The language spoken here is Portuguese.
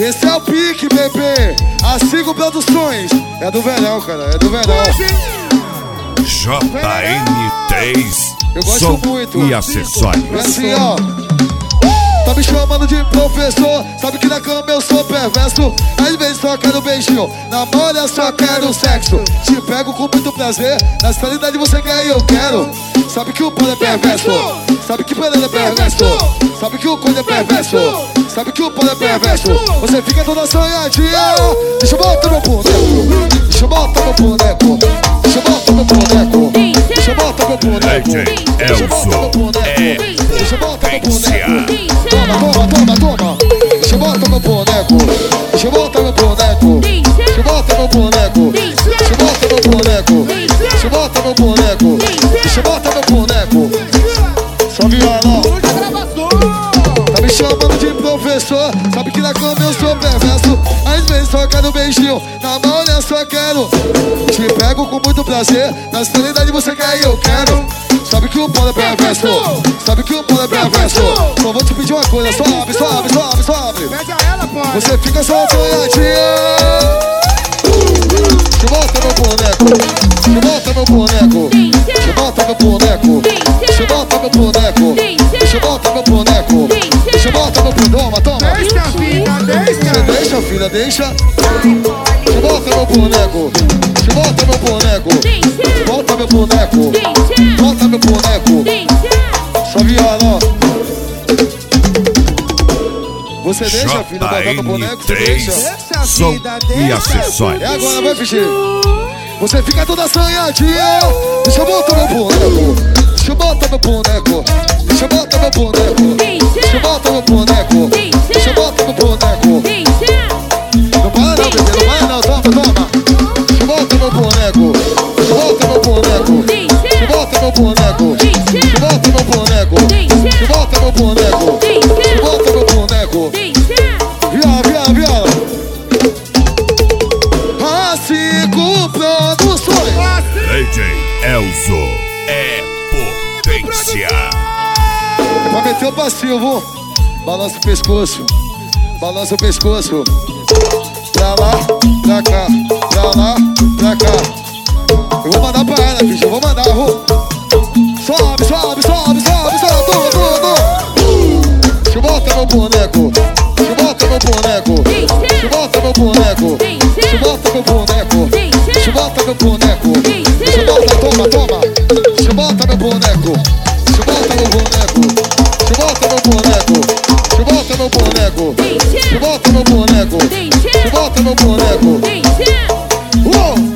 Esse é o pique, bebê. A Sigo Produções. É do verão, cara, é do verão. JN3. Eu gosto Som muito. e acessórios. É assim, ó. Tá me chamando de professor, sabe que na cama eu sou perverso. Às vezes só quero beijinho, na mão só quero sexo. Te pego com muito prazer, na realidade você quer e eu quero. Sabe que o pano é perverso, sabe que o pano é perverso, sabe que o coelho é perverso, sabe que o pano é perverso. Você fica toda sonhadinha. Deixa eu botar meu boneco, deixa eu botar meu boneco, deixa eu botar meu boneco, deixa eu botar meu boneco, deixa eu botar meu boneco, deixa eu botar meu boneco. Toma. Deixa eu botar meu boneco. Deixa eu botar meu boneco. Deixa eu botar meu boneco. Deixa eu botar meu boneco. Deixa eu botar meu boneco. Deixa eu botar meu boneco. Só violão. Tá me chamando de professor, sabe que na cama eu sou perverso. Às vezes só quero beijinho, na mão eu só quero. Te pego com muito prazer, na realidade você quer e eu quero. Sabe que o pano é perverso, sabe que o pano é perverso. Só vou te pedir uma coisa, sobe. Pede a ela, pô. Você fica só sonhadinha. Deixa eu botar meu boneco, deixa eu botar meu boneco, deixa eu botar meu boneco, deixa eu botar meu boneco, deixa eu botar meu boneco, deixa eu botar meu boneco. Toma. Deixa, filha, Deixa, filha, deixa. Deixa eu botar meu boneco, deixa eu botar meu boneco, bota meu boneco, bota meu boneco. Só violão. Você deixa, filha, botar meu boneco, você deixa. Som e acessórios. É agora, vai, Pichi. Você fica toda assanhadinha. Deixa eu botar meu boneco, deixa eu botar meu boneco, deixa eu botar meu boneco, deixa eu botar meu boneco, deixa eu botar meu boneco. Não para não, bebê, não para não, toma. Deixa eu botar meu boneco, deixa eu botar meu boneco, deixa eu botar meu boneco, deixa eu botar meu boneco, deixa eu botar meu boneco, deixa eu botar meu boneco. Viola. A Sigo Produções. DJ Elzo é potência. Vai meter o passivo. Balança o pescoço. Balança o pescoço. Pra lá, pra cá. Pra lá, pra cá. Eu vou mandar pra ela, bicho. Eu vou mandar, Sobe. Tudo. Deixa eu botar meu boneco. Deixa eu botar meu boneco. Deixa eu botar meu boneco. Deixa eu botar meu boneco. Deixa eu botar meu boneco. Deixa eu botar, toma. Deixa eu botar meu boneco. Deixa eu botar meu boneco. Deixa eu botar meu boneco. Deixa eu botar meu boneco. Deixa eu botar meu boneco. Deixa eu botar meu boneco.